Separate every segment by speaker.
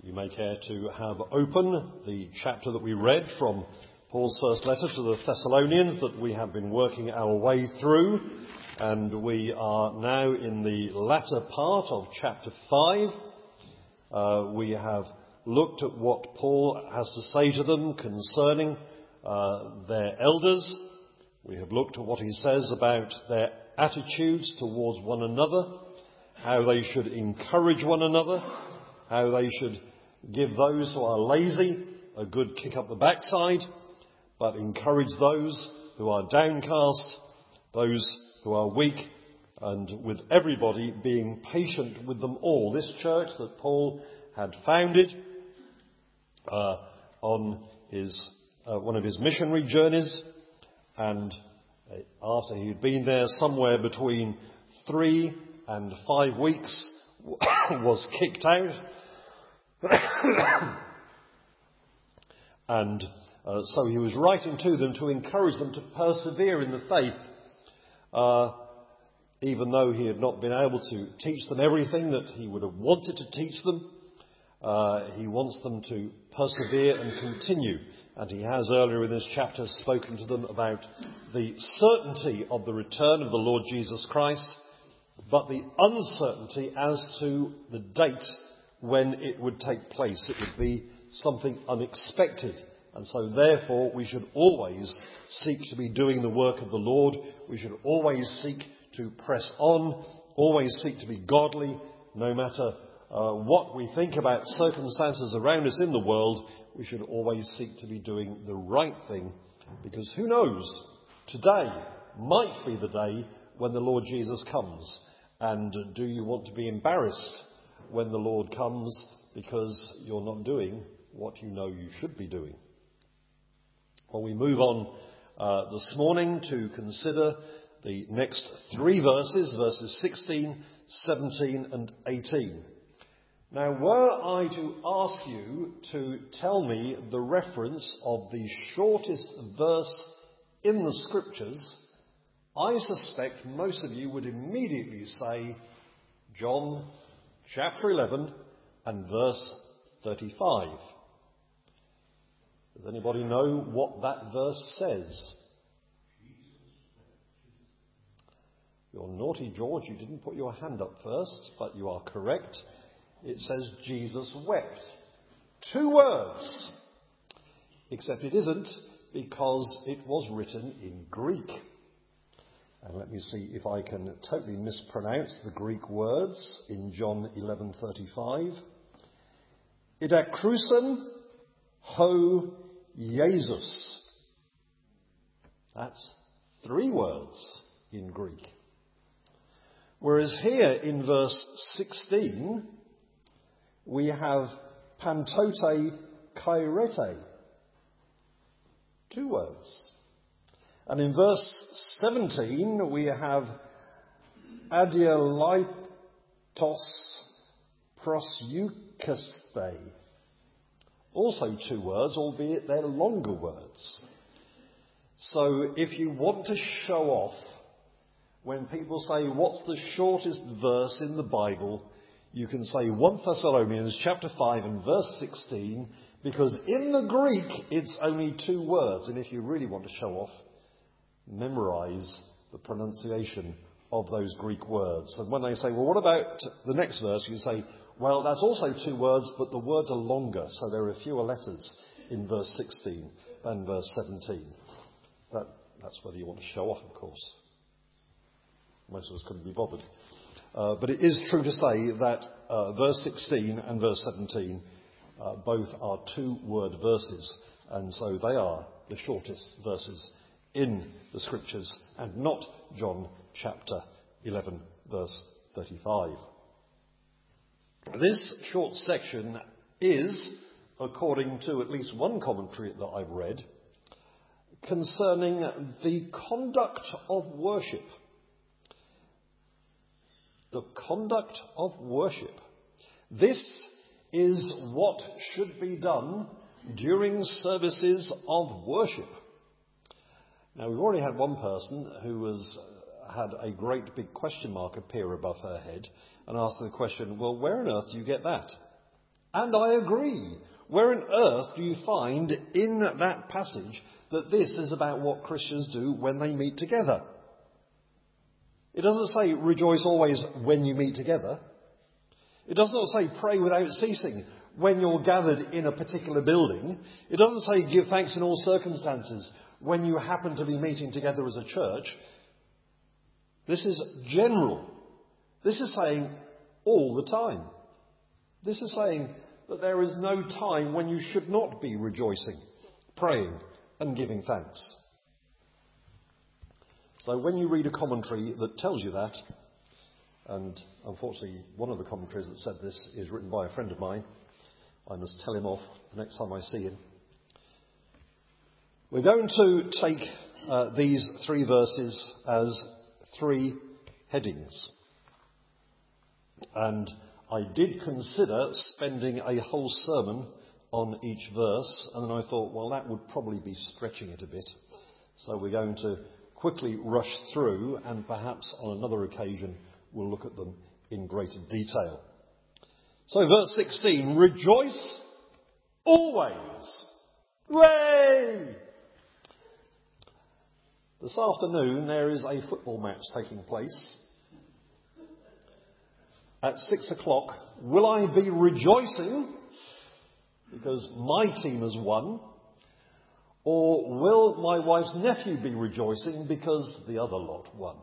Speaker 1: You may care to have open the chapter that we read from Paul's first letter to the Thessalonians that we have been working our way through, and we are now in the latter part of chapter 5. We have looked at what Paul has to say to them concerning their elders. We have looked at what he says about their attitudes towards one another, how they should encourage one another, how they should give those who are lazy a good kick up the backside, but encourage those who are downcast, those who are weak, and with everybody being patient with them all. This church that Paul had founded on one of his missionary journeys, and after he had been there somewhere between 3 and 5 weeks, was kicked out. And so he was writing to them to encourage them to persevere in the faith, even though he had not been able to teach them everything that he would have wanted to teach them. He wants them to persevere and continue. And he has earlier in this chapter spoken to them about the certainty of the return of the Lord Jesus Christ, but the uncertainty as to the date when it would take place. It would be something unexpected. And so therefore we should always seek to be doing the work of the Lord. We should always seek to press on, always seek to be godly, no matter what we think about circumstances around us in the world. We should always seek to be doing the right thing, because who knows, today might be the day when the Lord Jesus comes. And do you want to be embarrassed when the Lord comes because you're not doing what you know you should be doing? Well, we move on this morning to consider the next 3 verses, verses 16, 17 and 18. Now, were I to ask you to tell me the reference of the shortest verse in the Scriptures, I suspect most of you would immediately say John chapter 11 and verse 35. Does anybody know what that verse says? You're naughty, George. You didn't put your hand up first, but you are correct. It says Jesus wept. 2 words. Except it isn't, because it was written in Greek. And let me see if I can totally mispronounce the Greek words in John 11:35. Idakrusen ho Jesus. That's 3 words in Greek. Whereas here in verse 16, we have pantote kairete. 2 words. And in verse 17, we have adialeitos proseukeste. Also 2 words, albeit they're longer words. So if you want to show off, when people say, what's the shortest verse in the Bible, you can say 1 Thessalonians chapter 5 and verse 16, because in the Greek it's only 2 words. And if you really want to show off, memorize the pronunciation of those Greek words. And when they say, well, what about the next verse? You say, well, that's also 2 words, but the words are longer, so there are fewer letters in verse 16 than verse 17. That's whether you want to show off, of course. Most of us couldn't be bothered. But it is true to say that verse 16 and verse 17 both are 2-word verses, and so they are the shortest verses in the Scriptures, and not John chapter 11 verse 35. This short section is, according to at least one commentary that I've read, concerning the conduct of worship. The conduct of worship. This is what should be done during services of worship. Now, we've already had one person who had a great big question mark appear above her head and asked the question, well, where on earth do you get that? And I agree. Where on earth do you find in that passage that this is about what Christians do when they meet together? It doesn't say rejoice always when you meet together. It does not say pray without ceasing when you're gathered in a particular building. It doesn't say give thanks in all circumstances when you happen to be meeting together as a church. This is general. This is saying all the time. This is saying that there is no time when you should not be rejoicing, praying and giving thanks. So when you read a commentary that tells you that, and unfortunately one of the commentaries that said this is written by a friend of mine, I must tell him off the next time I see him. We're going to take these 3 verses as 3 headings. And I did consider spending a whole sermon on each verse, and then I thought, well, that would probably be stretching it a bit. So we're going to quickly rush through, and perhaps on another occasion we'll look at them in greater detail. So verse 16, rejoice always. Hooray! This afternoon there is a football match taking place. At 6 o'clock, will I be rejoicing because my team has won? Or will my wife's nephew be rejoicing because the other lot won?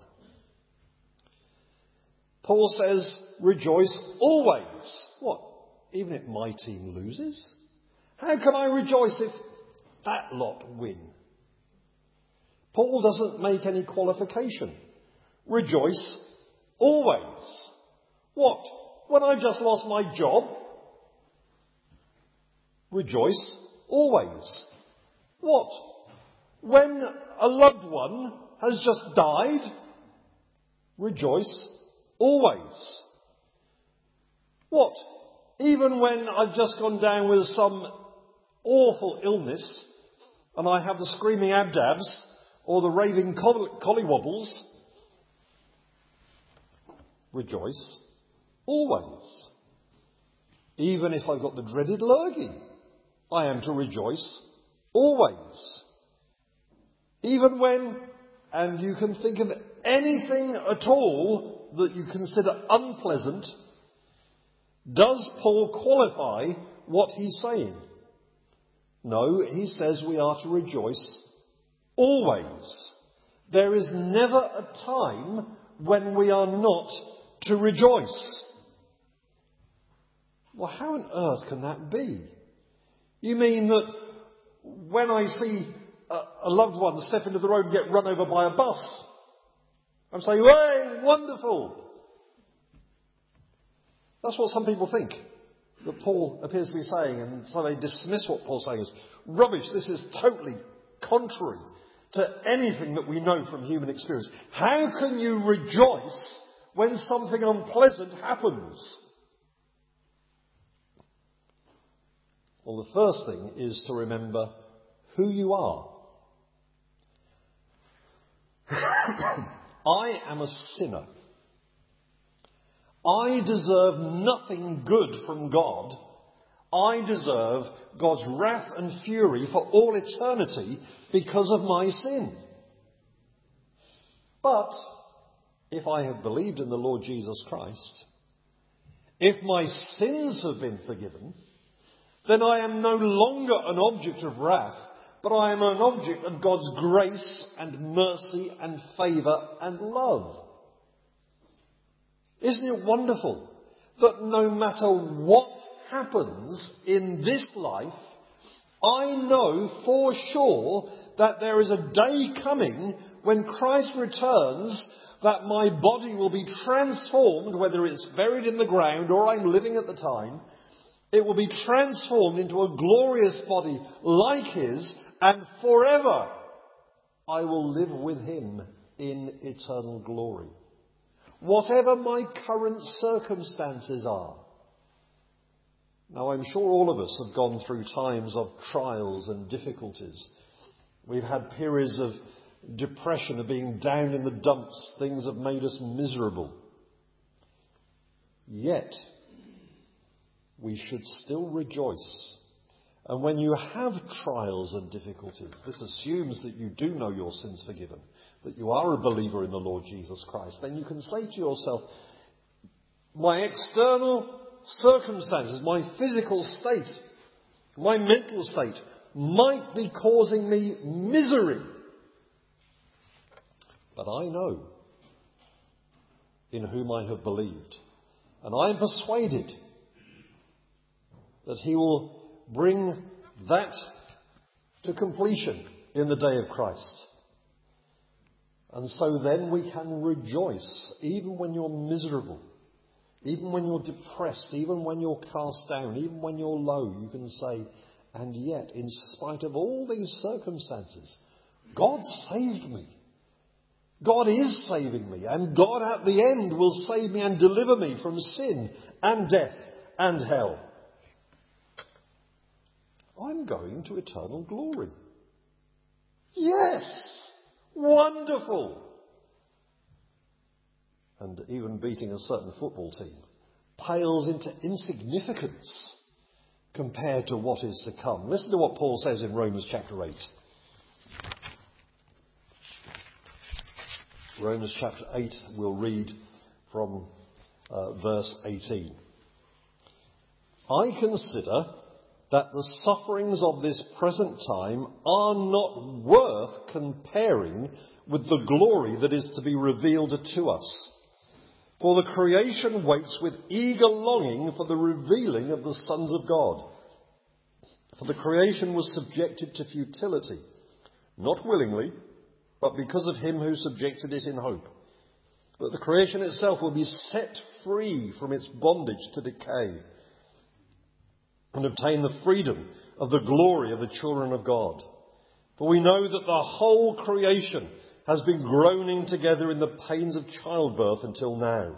Speaker 1: Paul says, rejoice always. What? Even if my team loses? How can I rejoice if that lot win? Paul doesn't make any qualification. Rejoice always. What? When I just lost my job? Rejoice always. What? When a loved one has just died? Rejoice always. What? Even when I've just gone down with some awful illness and I have the screaming abdabs or the raving collywobbles? Rejoice always. Even if I've got the dreaded lurgy, I am to rejoice always. Even when, and you can think of anything at all that you consider unpleasant, does Paul qualify what he's saying? No, he says we are to rejoice always. There is never a time when we are not to rejoice. Well, how on earth can that be? You mean that when I see a loved one step into the road and get run over by a bus, I'm saying, hey, wonderful! That's what some people think that Paul appears to be saying, and so they dismiss what Paul's saying as rubbish. This is totally contrary to anything that we know from human experience. How can you rejoice when something unpleasant happens? Well, the first thing is to remember who you are. I am a sinner. I deserve nothing good from God. I deserve God's wrath and fury for all eternity because of my sin. But if I have believed in the Lord Jesus Christ, if my sins have been forgiven, then I am no longer an object of wrath, but I am an object of God's grace and mercy and favour and love. Isn't it wonderful that no matter what happens in this life, I know for sure that there is a day coming when Christ returns that my body will be transformed, whether it's buried in the ground or I'm living at the time. It will be transformed into a glorious body like his, and forever I will live with him in eternal glory. Whatever my current circumstances are. Now, I'm sure all of us have gone through times of trials and difficulties. We've had periods of depression, of being down in the dumps. Things have made us miserable. Yet, we should still rejoice. And when you have trials and difficulties, this assumes that you do know your sins forgiven, that you are a believer in the Lord Jesus Christ, then you can say to yourself, my external circumstances, my physical state, my mental state might be causing me misery. But I know in whom I have believed, and I am persuaded that he will bring that to completion in the day of Christ. And so then we can rejoice, even when you're miserable, even when you're depressed, even when you're cast down, even when you're low. You can say, and yet, in spite of all these circumstances, God saved me. God is saving me, and God at the end will save me and deliver me from sin and death and hell. I'm going to eternal glory. Yes! Wonderful! And even beating a certain football team pales into insignificance compared to what is to come. Listen to what Paul says in Romans chapter 8. Romans chapter 8, we'll read from verse 18. I consider that the sufferings of this present time are not worth comparing with the glory that is to be revealed to us. For the creation waits with eager longing for the revealing of the sons of God. For the creation was subjected to futility, not willingly, but because of him who subjected it in hope, that the creation itself will be set free from its bondage to decay and obtain the freedom of the glory of the children of God. For we know that the whole creation has been groaning together in the pains of childbirth until now.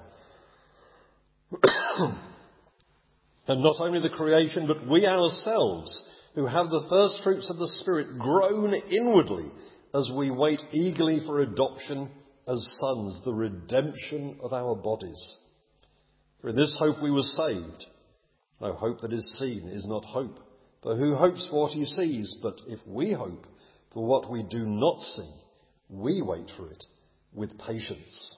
Speaker 1: And not only the creation, but we ourselves, who have the first fruits of the Spirit, groan inwardly as we wait eagerly for adoption as sons, the redemption of our bodies. For in this hope we were saved. No hope that is seen is not hope. For who hopes for what he sees? But if we hope for what we do not see, we wait for it with patience.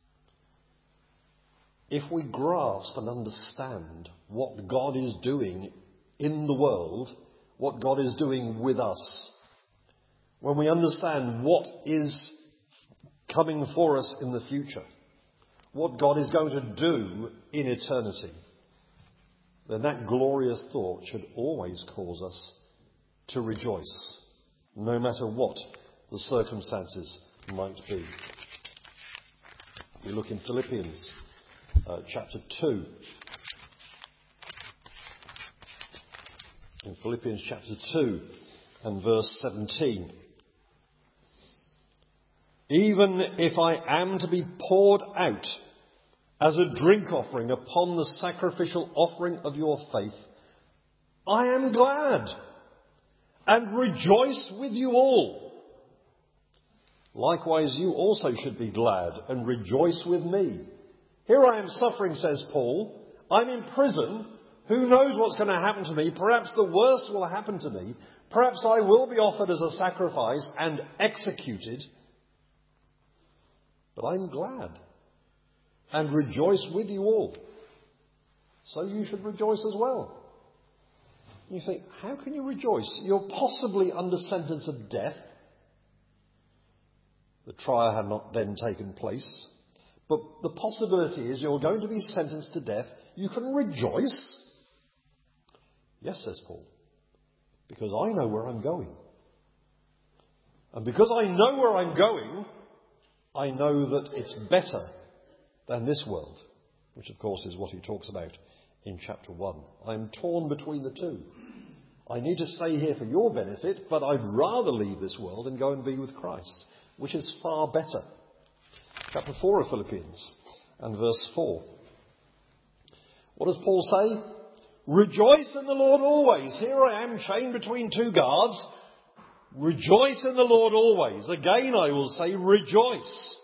Speaker 1: If we grasp and understand what God is doing in the world, what God is doing with us, when we understand what is coming for us in the future, what God is going to do in eternity, then that glorious thought should always cause us to rejoice, no matter what the circumstances might be. We look in Philippians chapter 2. In Philippians chapter 2 and verse 17. Even if I am to be poured out as a drink offering upon the sacrificial offering of your faith, I am glad and rejoice with you all. Likewise, you also should be glad and rejoice with me. Here I am suffering, says Paul. I'm in prison. Who knows what's going to happen to me? Perhaps the worst will happen to me. Perhaps I will be offered as a sacrifice and executed. But I'm glad and rejoice with you all. So you should rejoice as well. You think, how can you rejoice? You're possibly under sentence of death. The trial had not then taken place. But the possibility is you're going to be sentenced to death. You can rejoice. Yes, says Paul, because I know where I'm going. And because I know where I'm going, I know that it's better than this world, which of course is what he talks about in chapter 1. I'm torn between the two. I need to stay here for your benefit, but I'd rather leave this world and go and be with Christ, which is far better. Chapter 4 of Philippians and verse 4. What does Paul say? Rejoice in the Lord always. Here I am chained between two guards. Rejoice in the Lord always. Again I will say rejoice.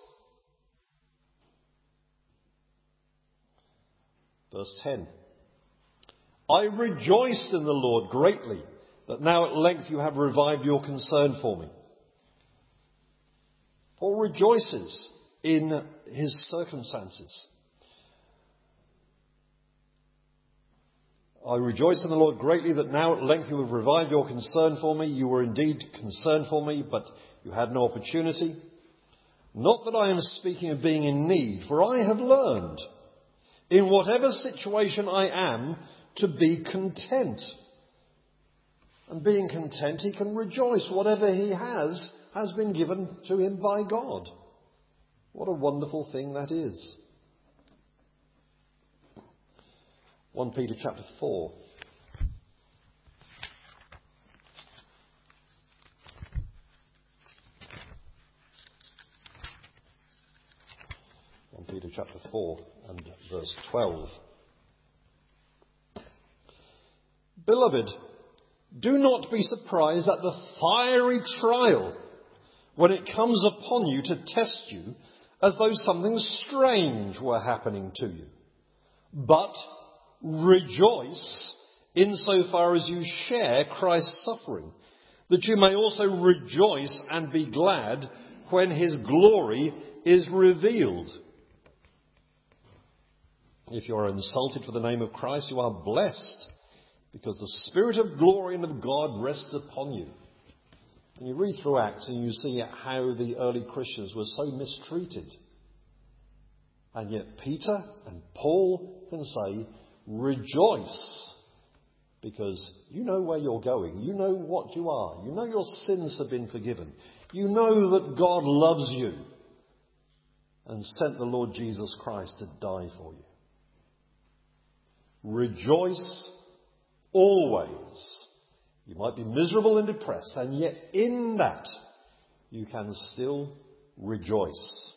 Speaker 1: Verse 10. I rejoiced in the Lord greatly that now at length you have revived your concern for me. Paul rejoices in his circumstances. I rejoice in the Lord greatly that now at length you have revived your concern for me. You were indeed concerned for me, but you had no opportunity. Not that I am speaking of being in need, for I have learned, in whatever situation I am, to be content. And being content, he can rejoice. Whatever he has been given to him by God. What a wonderful thing that is. 1 Peter chapter 4. Peter chapter 4 and verse 12. Beloved, do not be surprised at the fiery trial when it comes upon you to test you as though something strange were happening to you. But rejoice insofar as you share Christ's suffering, that you may also rejoice and be glad when his glory is revealed. If you are insulted for the name of Christ, you are blessed, because the Spirit of glory and of God rests upon you. And you read through Acts and you see how the early Christians were so mistreated. And yet Peter and Paul can say, rejoice, because you know where you're going. You know what you are. You know your sins have been forgiven. You know that God loves you and sent the Lord Jesus Christ to die for you. Rejoice always. You might be miserable and depressed, and yet in that you can still rejoice.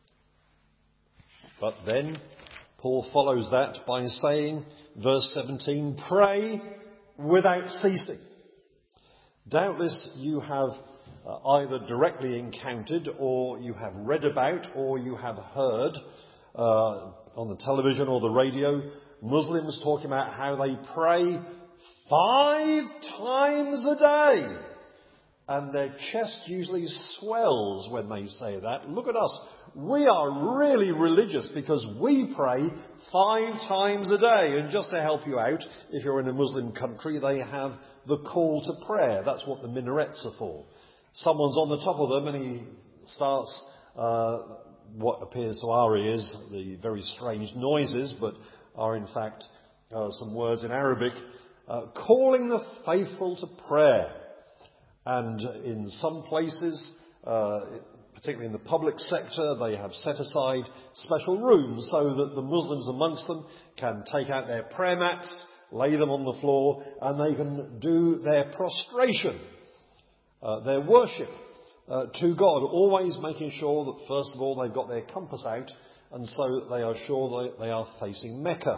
Speaker 1: But then Paul follows that by saying, verse 17, pray without ceasing. Doubtless you have either directly encountered, or you have read about, or you have heard on the television or the radio, Muslims talking about how they pray 5 times a day. And their chest usually swells when they say that. Look at us. We are really religious because we pray 5 times a day. And just to help you out, if you're in a Muslim country, they have the call to prayer. That's what the minarets are for. Someone's on the top of them and he starts what appears to our ears, the very strange noises, but are in fact some words in Arabic, calling the faithful to prayer. And in some places, particularly in the public sector, they have set aside special rooms so that the Muslims amongst them can take out their prayer mats, lay them on the floor, and they can do their prostration, their worship to God, always making sure that first of all they've got their compass out, and so that they are sure that they are facing Mecca.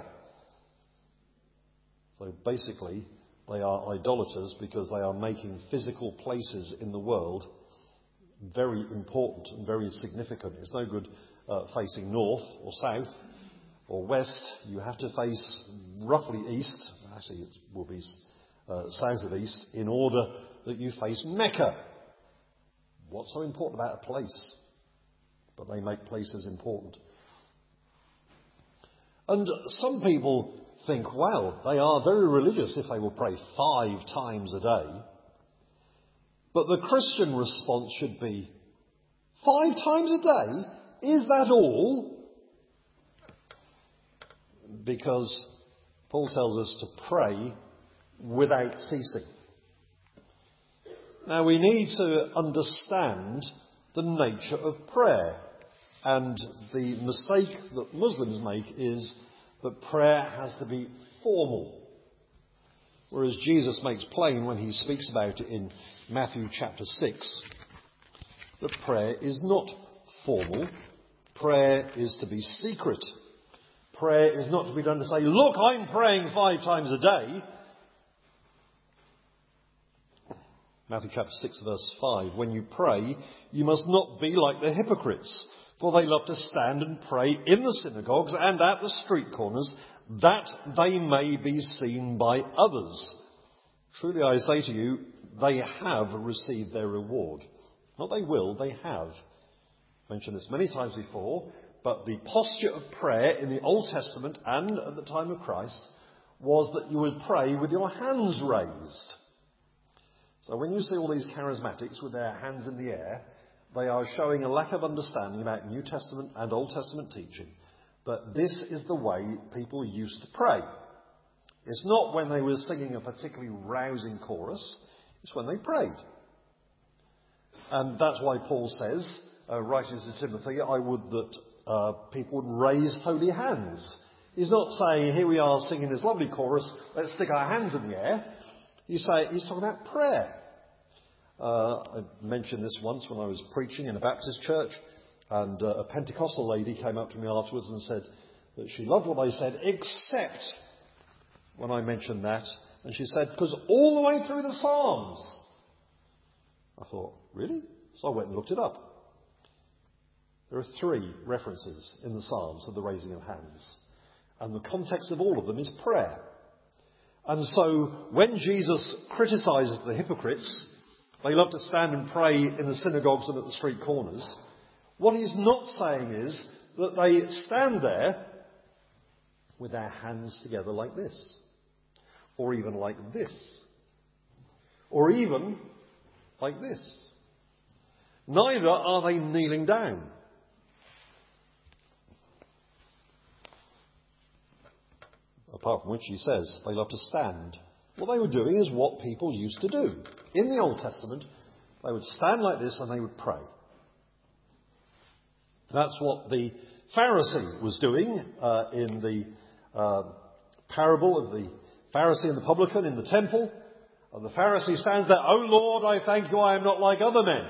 Speaker 1: So basically, they are idolaters because they are making physical places in the world very important and very significant. It's no good facing north or south or west. You have to face roughly east. Actually, it will be south of east in order that you face Mecca. What's so important about a place? But they make places important. And some people think, well, they are very religious if they will pray 5 times a day. But the Christian response should be, 5 times a day? Is that all? Because Paul tells us to pray without ceasing. Now we need to understand the nature of prayer. And the mistake that Muslims make is that prayer has to be formal. Whereas Jesus makes plain when he speaks about it in Matthew chapter 6, that prayer is not formal. Prayer is to be secret. Prayer is not to be done to say, look, I'm praying 5 times a day. Matthew chapter 6 verse 5, when you pray, you must not be like the hypocrites, for they love to stand and pray in the synagogues and at the street corners, that they may be seen by others. Truly I say to you, they have received their reward. Not they will, they have. I've mentioned this many times before, but the posture of prayer in the Old Testament and at the time of Christ was that you would pray with your hands raised. So when you see all these charismatics with their hands in the air, they are showing a lack of understanding about New Testament and Old Testament teaching, that this is the way people used to pray. It's not when they were singing a particularly rousing chorus, it's when they prayed. And that's why Paul says, writing to Timothy, I would that people would raise holy hands. He's not saying, here we are singing this lovely chorus, let's stick our hands in the air. He's talking about prayer. I mentioned this once when I was preaching in a Baptist church, and a Pentecostal lady came up to me afterwards and said that she loved what I said, except when I mentioned that. And she said, because all the way through the Psalms. I thought, really? So I went and looked it up. There are 3 references in the Psalms of the raising of hands. And the context of all of them is prayer. And so when Jesus criticises the hypocrites, they love to stand and pray in the synagogues and at the street corners. What he's not saying is that they stand there with their hands together like this. Or even like this. Or even like this. Neither are they kneeling down. Apart from which he says they love to stand. What they were doing is what people used to do. In the Old Testament, they would stand like this and they would pray. That's what the Pharisee was doing in the parable of the Pharisee and the publican in the temple. And the Pharisee stands there, "O Lord, I thank you, I am not like other men."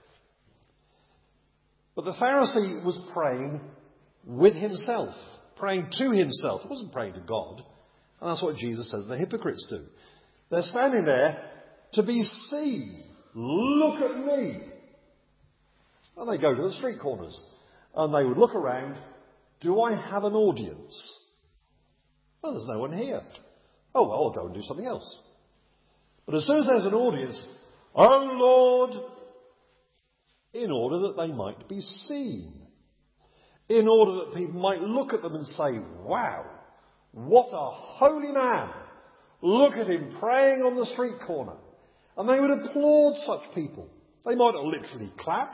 Speaker 1: But the Pharisee was praying with himself, praying to himself. He wasn't praying to God. And that's what Jesus says the hypocrites do. They're standing there to be seen. Look at me. And they go to the street corners and they would look around. Do I have an audience? Well, there's no one here. Oh, well, I'll go and do something else. But as soon as there's an audience, oh Lord, in order that they might be seen. In order that people might look at them and say, wow, what a holy man. Look at him praying on the street corner. And they would applaud such people. They might not literally clap.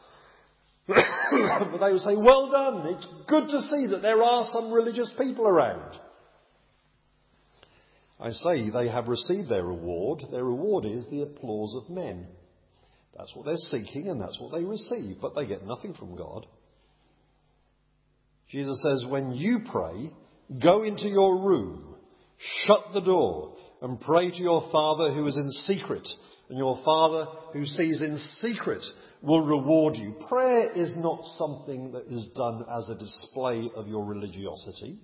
Speaker 1: But they would say, well done. It's good to see that there are some religious people around. I say they have received their reward. Their reward is the applause of men. That's what they're seeking and that's what they receive. But they get nothing from God. Jesus says, when you pray, go into your room, shut the door, and pray to your Father who is in secret. And your Father who sees in secret will reward you. Prayer is not something that is done as a display of your religiosity.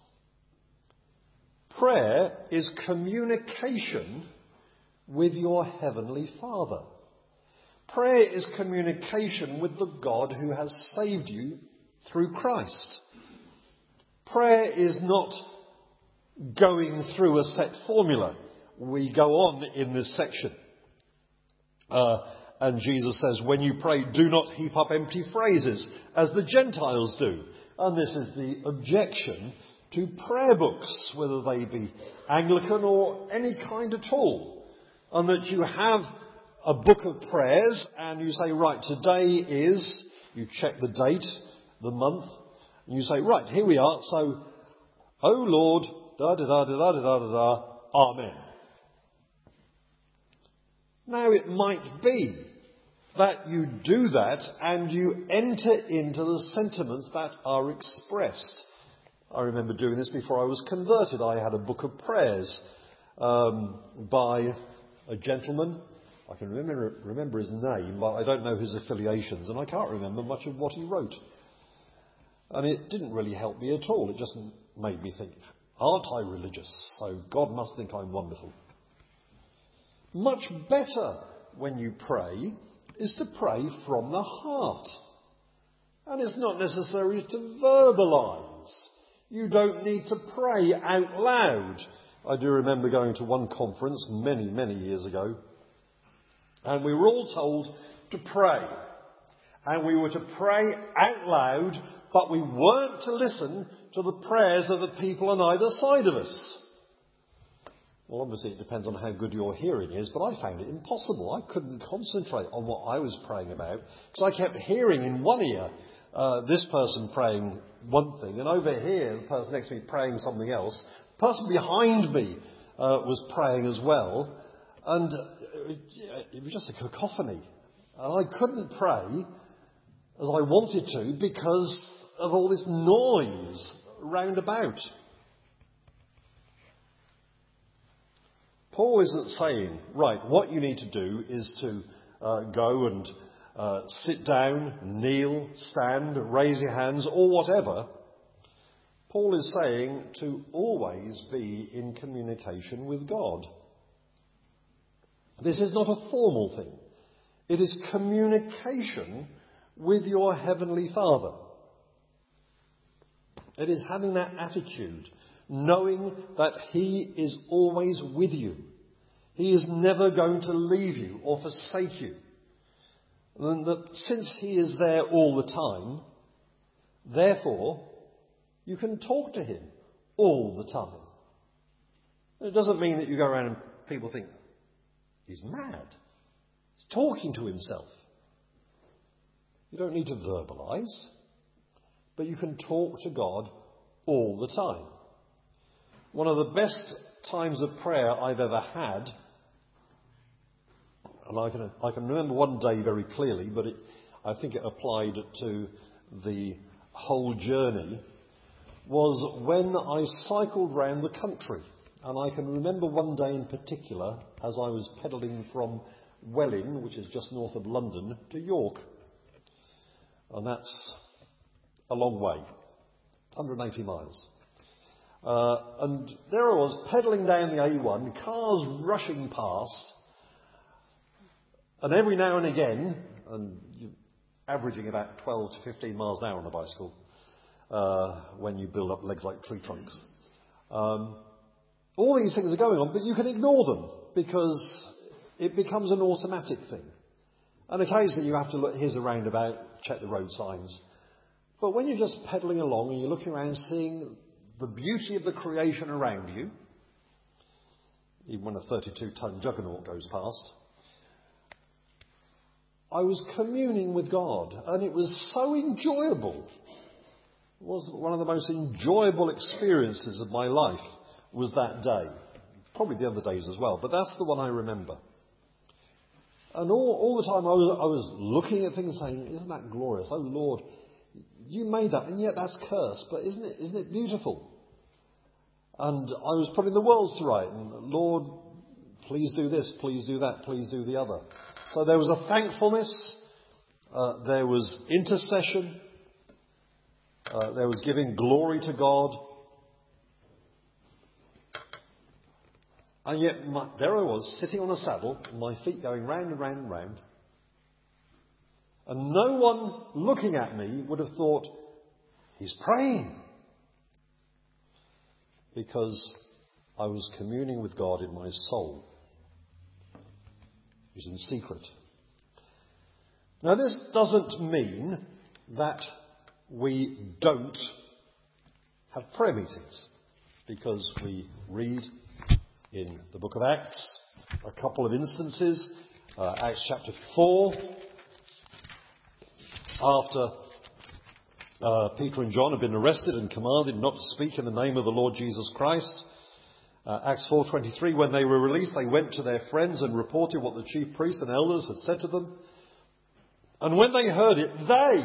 Speaker 1: Prayer is communication with your Heavenly Father. Prayer is communication with the God who has saved you through Christ. Prayer is not going through a set formula. We go on in this section. And Jesus says, when you pray, do not heap up empty phrases, as the Gentiles do. And this is the objection to prayer books, whether they be Anglican or any kind at all. And that you have a book of prayers and you say, right, today is, you check the date, the month, and you say, right, here we are, so, oh Lord, da-da-da-da-da-da-da-da, Amen. Now it might be that you do that and you enter into the sentiments that are expressed. I remember doing this before I was converted. I had a book of prayers by a gentleman. I can remember his name, but I don't know his affiliations, and I can't remember much of what he wrote. And it didn't really help me at all. It just made me think, aren't I religious? So God must think I'm wonderful. Much better when you pray is to pray from the heart. And it's not necessary to verbalise. You don't need to pray out loud. I do remember going to one conference many, many years ago, and we were all told to pray. And we were to pray out loud, but we weren't to listen to the prayers of the people on either side of us. Well, obviously it depends on how good your hearing is, but I found it impossible. I couldn't concentrate on what I was praying about, because I kept hearing in one ear this person praying one thing, and over here the person next to me praying something else. The person behind me was praying as well, and it was just a cacophony. And I couldn't pray as I wanted to because of all this noise round about. Paul isn't saying, right, what you need to do is to go and sit down, kneel, stand, raise your hands, or whatever. Paul is saying to always be in communication with God. This is not a formal thing. It is communication with your Heavenly Father. It is having that attitude, knowing that He is always with you. He is never going to leave you or forsake you. And that since He is there all the time, therefore, you can talk to Him all the time. It doesn't mean that you go around and people think, he's mad. He's talking to himself. You don't need to verbalise, but you can talk to God all the time. One of the best times of prayer I've ever had, and I can remember one day very clearly, but I think it applied to the whole journey, was when I cycled round the country. And I can remember one day in particular as I was pedalling from Welwyn, which is just north of London, to York. And that's a long way, 180 miles. And there I was, pedalling down the A1, cars rushing past. And every now and again, and averaging about 12 to 15 miles an hour on a bicycle, when you build up legs like tree trunks. All these things are going on, but you can ignore them because it becomes an automatic thing. And occasionally you have to look, here's a roundabout, check the road signs. But when you're just pedalling along and you're looking around seeing the beauty of the creation around you, even when a 32-ton juggernaut goes past, I was communing with God, and it was so enjoyable. It was one of the most enjoyable experiences of my life. Was that day. Probably the other days as well, but that's the one I remember. And all the time I was looking at things saying, isn't that glorious? Oh Lord, you made that, and yet that's cursed, but isn't it beautiful? And I was putting the worlds to right, and Lord, please do this, please do that, please do the other. So there was a thankfulness, there was intercession, there was giving glory to God. And yet, there I was, sitting on a saddle, and my feet going round and round and round. And no one looking at me would have thought, he's praying. Because I was communing with God in my soul. It was in secret. Now, this doesn't mean that we don't have prayer meetings. Because we read in the book of Acts a couple of instances. Acts chapter 4, after Peter and John had been arrested and commanded not to speak in the name of the Lord Jesus Christ. Acts 4:23, when they were released, they went to their friends and reported what the chief priests and elders had said to them. And when they heard it, they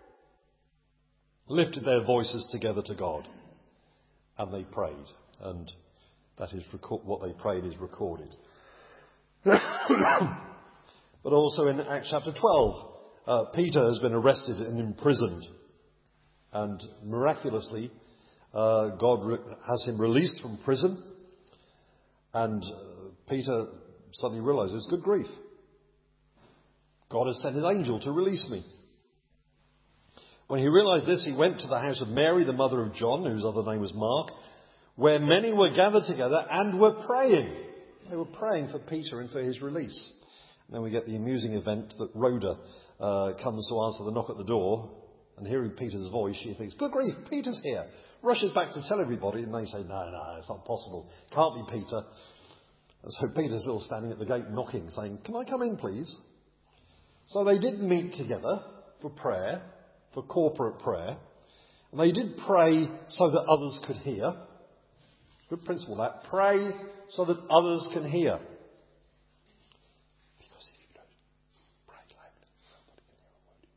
Speaker 1: lifted their voices together to God. And they prayed. And that is what they prayed is recorded. But also in Acts chapter 12, Peter has been arrested and imprisoned. And miraculously, God has him released from prison. And Peter suddenly realizes, good grief. God has sent his angel to release me. When he realized this, he went to the house of Mary, the mother of John, whose other name was Mark, where many were gathered together and were praying. They were praying for Peter and for his release. And then we get the amusing event that Rhoda comes to answer the knock at the door, and hearing Peter's voice, she thinks, good grief, Peter's here. Rushes back to tell everybody, and they say, no, it's not possible. Can't be Peter. And so Peter's still standing at the gate knocking, saying, can I come in, please? So they did meet together for prayer, for corporate prayer. And they did pray so that others could hear. Good principle, that. Pray so that others can hear. Because if you don't pray loudly, nobody can hear a word you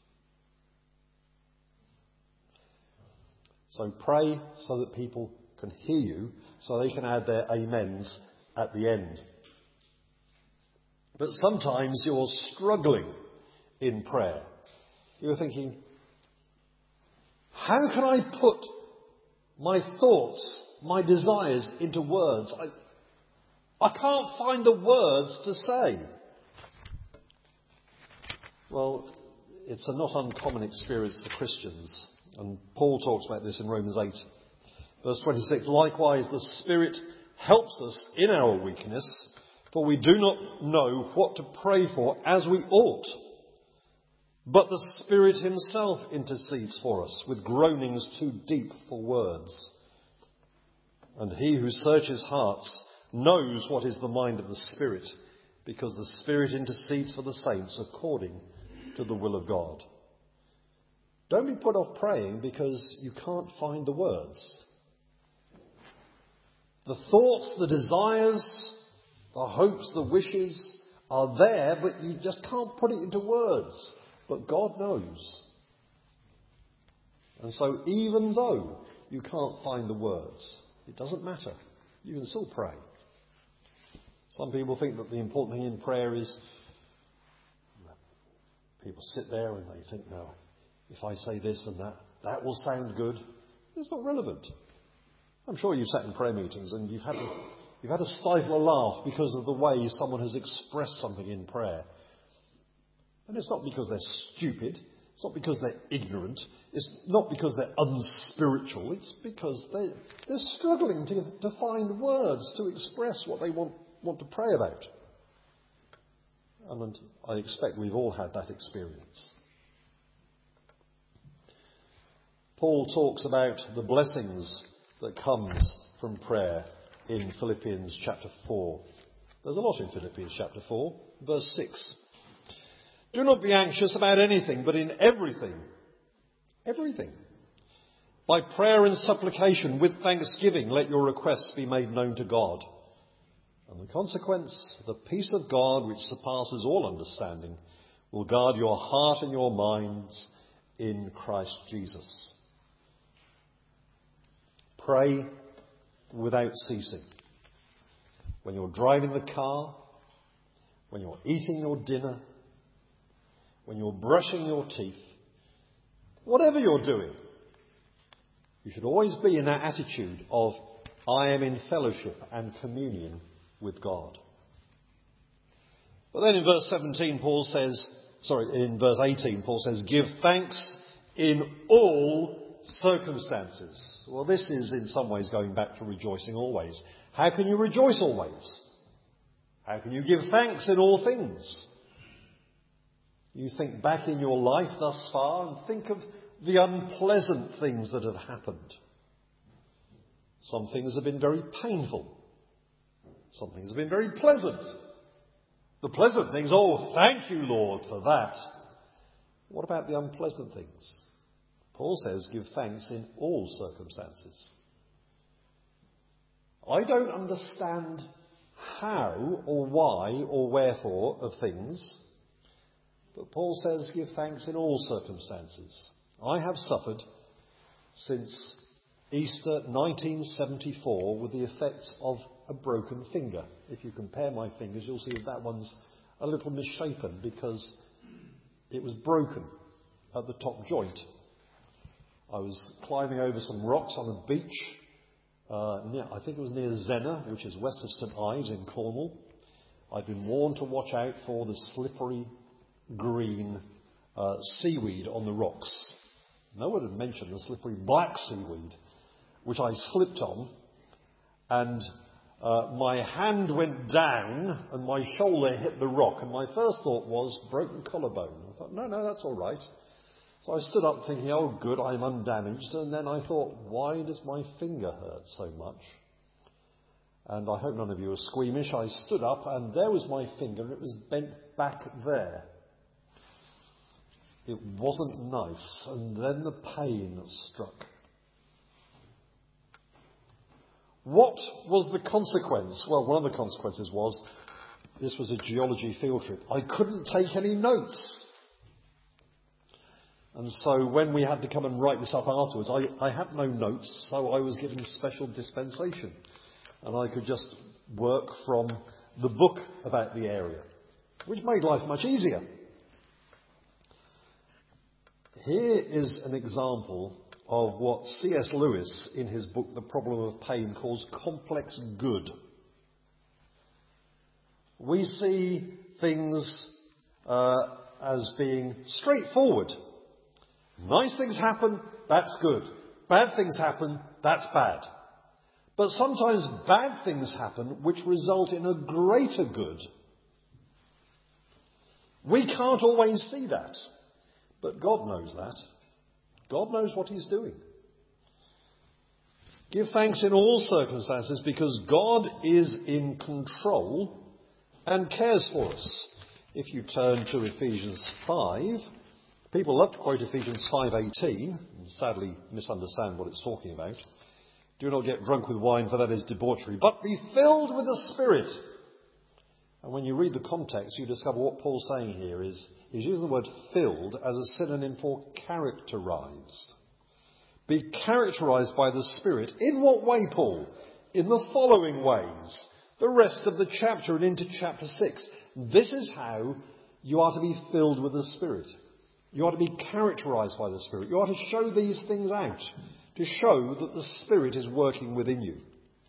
Speaker 1: say. So pray so that people can hear you, so they can add their amens at the end. But sometimes you're struggling in prayer. You're thinking, how can I put my thoughts, my desires into words? I can't find the words to say. Well, it's a not uncommon experience for Christians. And Paul talks about this in Romans 8, verse 26. Likewise, the Spirit helps us in our weakness, for we do not know what to pray for as we ought. But the Spirit himself intercedes for us with groanings too deep for words. And he who searches hearts knows what is the mind of the Spirit, because the Spirit intercedes for the saints according to the will of God. Don't be put off praying because you can't find the words. The thoughts, the desires, the hopes, the wishes are there, but you just can't put it into words. But God knows. And so even though you can't find the words, it doesn't matter. You can still pray. Some people think that the important thing in prayer is people sit there and they think, no, if I say this and that will sound good. It's not relevant. I'm sure you've sat in prayer meetings and you've had to stifle a laugh because of the way someone has expressed something in prayer. And it's not because they're stupid. It's not because they're ignorant. It's not because they're unspiritual. It's because they're struggling to find words to express what they want to pray about. And I expect we've all had that experience. Paul talks about the blessings that comes from prayer in Philippians chapter 4. There's a lot in Philippians chapter 4, verse 6. Do not be anxious about anything, but in everything, by prayer and supplication with thanksgiving, let your requests be made known to God. And the consequence, the peace of God, which surpasses all understanding, will guard your heart and your minds in Christ Jesus. Pray without ceasing. When you're driving the car, when you're eating your dinner, when you're brushing your teeth, whatever you're doing, you should always be in that attitude of, I am in fellowship and communion with God. But then in verse 18, Paul says, give thanks in all circumstances. Well, this is in some ways going back to rejoicing always. How can you rejoice always? How can you give thanks in all things? You think back in your life thus far and think of the unpleasant things that have happened. Some things have been very painful. Some things have been very pleasant. The pleasant things, oh, thank you, Lord, for that. What about the unpleasant things? Paul says, give thanks in all circumstances. I don't understand how or why or wherefore of things, but Paul says, give thanks in all circumstances. I have suffered since Easter 1974 with the effects of a broken finger. If you compare my fingers, you'll see that one's a little misshapen because it was broken at the top joint. I was climbing over some rocks on a beach, I think it was near Zena, which is west of St Ives in Cornwall. I'd been warned to watch out for the slippery green seaweed on the rocks. No one had mentioned the slippery black seaweed, which I slipped on, and my hand went down and my shoulder hit the rock, and my first thought was broken collarbone. I thought, no, that's all right. So I stood up thinking, oh good, I'm undamaged, and then I thought, why does my finger hurt so much? And I hope none of you are squeamish. I stood up and there was my finger, and it was bent back there. It wasn't nice, and then the pain struck. What was the consequence? Well, one of the consequences was this was a geology field trip. I couldn't take any notes. And so when we had to come and write this up afterwards, I had no notes, so I was given special dispensation. And I could just work from the book about the area, which made life much easier. Here is an example of what C.S. Lewis, in his book The Problem of Pain, calls complex good. We see things as being straightforward. Nice things happen, that's good. Bad things happen, that's bad. But sometimes bad things happen which result in a greater good. We can't always see that, but God knows that. God knows what He's doing. Give thanks in all circumstances because God is in control and cares for us. If you turn to Ephesians 5, people love to quote Ephesians 5:18 and sadly misunderstand what it's talking about. Do not get drunk with wine, for that is debauchery, but be filled with the Spirit. And when you read the context, you discover what Paul's saying here is he's using the word filled as a synonym for characterized. Be characterized by the Spirit. In what way, Paul? In the following ways. The rest of the chapter and into chapter 6. This is how you are to be filled with the Spirit. You are to be characterized by the Spirit. You are to show these things out, to show that the Spirit is working within you.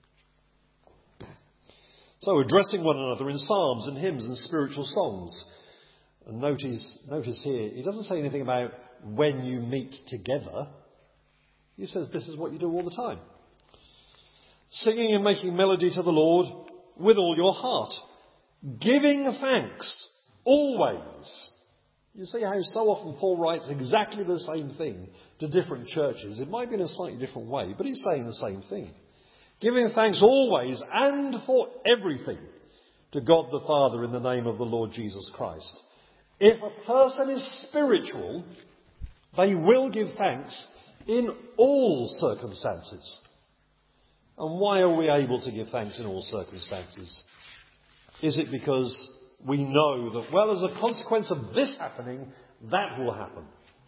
Speaker 1: So, addressing one another in psalms and hymns and spiritual songs. And notice here, he doesn't say anything about when you meet together. He says this is what you do all the time. Singing and making melody to the Lord with all your heart. Giving thanks always. You see how so often Paul writes exactly the same thing to different churches. It might be in a slightly different way, but he's saying the same thing. Giving thanks always and for everything to God the Father in the name of the Lord Jesus Christ. If a person is spiritual, they will give thanks in all circumstances. And why are we able to give thanks in all circumstances? Is it because we know that, well, as a consequence of this happening, that will happen?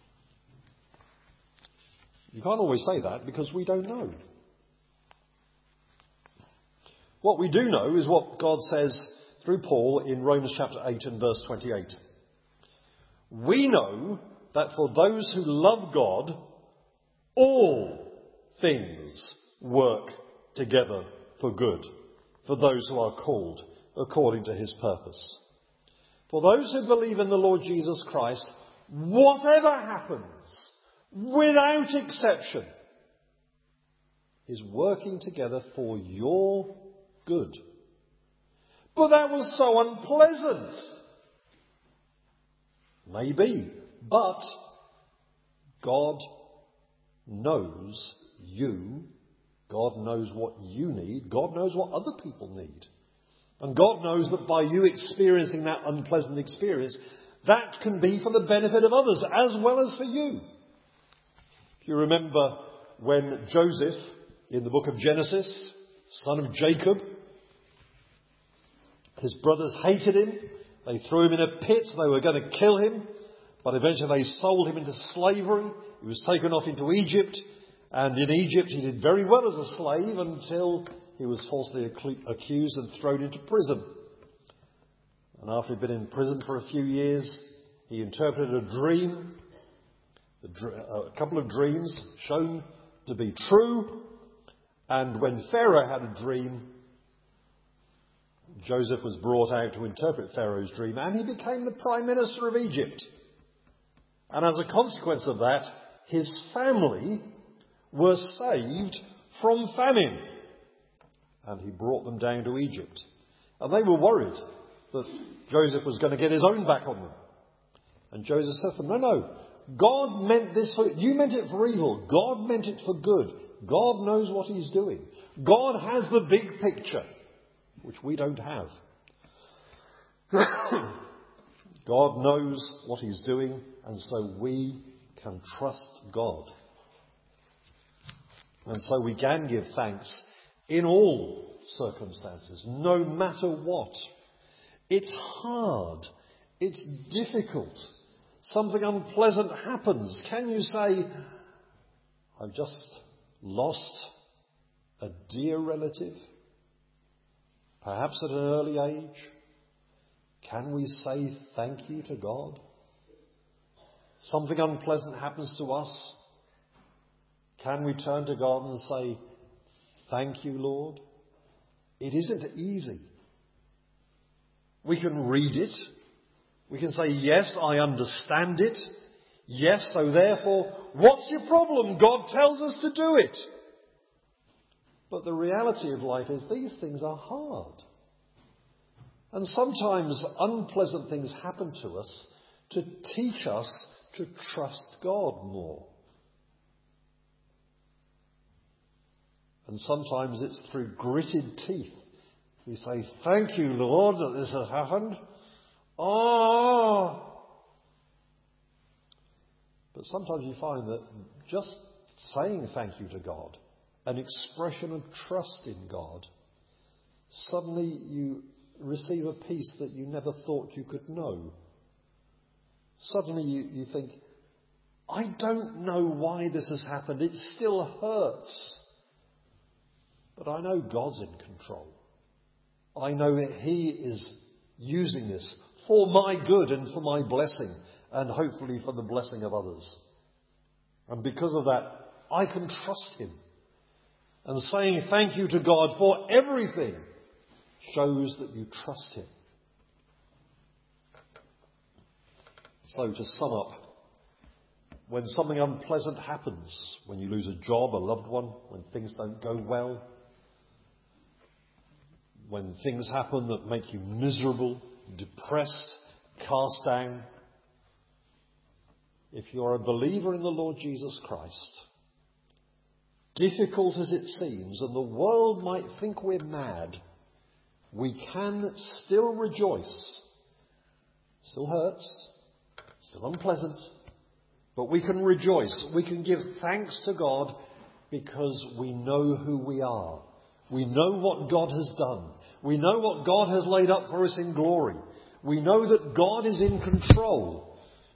Speaker 1: You can't always say that because we don't know. What we do know is what God says through Paul in Romans chapter 8 and verse 28. We know that for those who love God, all things work together for good, for those who are called according to His purpose. For those who believe in the Lord Jesus Christ, whatever happens, without exception, is working together for your good. But that was so unpleasant. Maybe, but God knows you. God knows what you need. God knows what other people need. And God knows that by you experiencing that unpleasant experience, that can be for the benefit of others as well as for you. If you remember when Joseph, in the book of Genesis, son of Jacob, his brothers hated him. They threw him in a pit. They were going to kill him. But eventually they sold him into slavery. He was taken off into Egypt. And in Egypt he did very well as a slave until he was falsely accused and thrown into prison. And after he'd been in prison for a few years, he interpreted a dream. A couple of dreams shown to be true. And when Pharaoh had a dream, Joseph was brought out to interpret Pharaoh's dream, and he became the Prime Minister of Egypt. And as a consequence of that, his family were saved from famine. And he brought them down to Egypt. And they were worried that Joseph was going to get his own back on them. And Joseph said to them, no, God meant this for, you meant it for evil. God meant it for good. God knows what he's doing. God has the big picture, which we don't have. God knows what he's doing, and so we can trust God. And so we can give thanks in all circumstances, no matter what. It's hard. It's difficult. Something unpleasant happens. Can you say, I've just lost a dear relative, perhaps at an early age? Can we say thank you to God? Something unpleasant happens to us. Can we turn to God and say, thank you, Lord? It isn't easy. We can read it. We can say, yes, I understand it. Yes, so therefore, what's your problem? God tells us to do it. But the reality of life is these things are hard. And sometimes unpleasant things happen to us to teach us to trust God more. And sometimes it's through gritted teeth. We say, thank you, Lord, that this has happened. Oh! But sometimes you find that just saying thank you to God, an expression of trust in God, suddenly you receive a peace that you never thought you could know. Suddenly you think, I don't know why this has happened. It still hurts. But I know God's in control. I know that he is using this for my good and for my blessing, and hopefully for the blessing of others. And because of that, I can trust him. And saying thank you to God for everything shows that you trust him. So to sum up, when something unpleasant happens, when you lose a job, a loved one, when things don't go well, when things happen that make you miserable, depressed, cast down, if you're a believer in the Lord Jesus Christ, difficult as it seems, and the world might think we're mad, we can still rejoice. Still hurts, still unpleasant, but we can rejoice. We can give thanks to God because we know who we are. We know what God has done. We know what God has laid up for us in glory. We know that God is in control.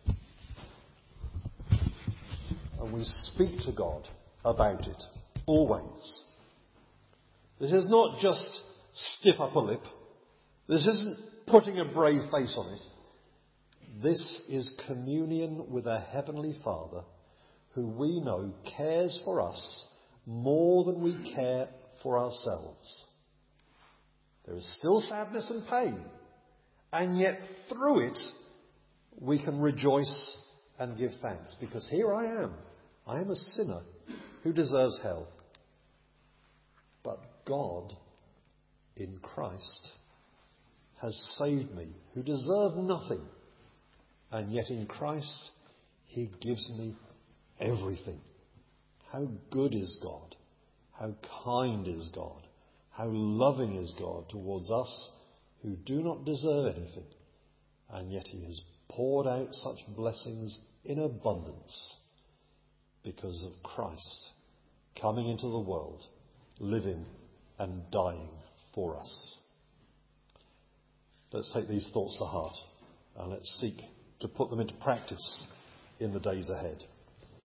Speaker 1: And we speak to God about it, always. This is not just stiff upper lip. This isn't putting a brave face on it. This is communion with a Heavenly Father who we know cares for us more than we care for ourselves. There is still sadness and pain, and yet through it we can rejoice and give thanks, because here I am. I am a sinner who deserves hell. But God in Christ has saved me, who deserve nothing. And yet in Christ he gives me everything. How good is God? How kind is God? How loving is God towards us who do not deserve anything. And yet he has poured out such blessings in abundance because of Christ coming into the world, living and dying for us. Let's take these thoughts to heart and let's seek to put them into practice in the days ahead.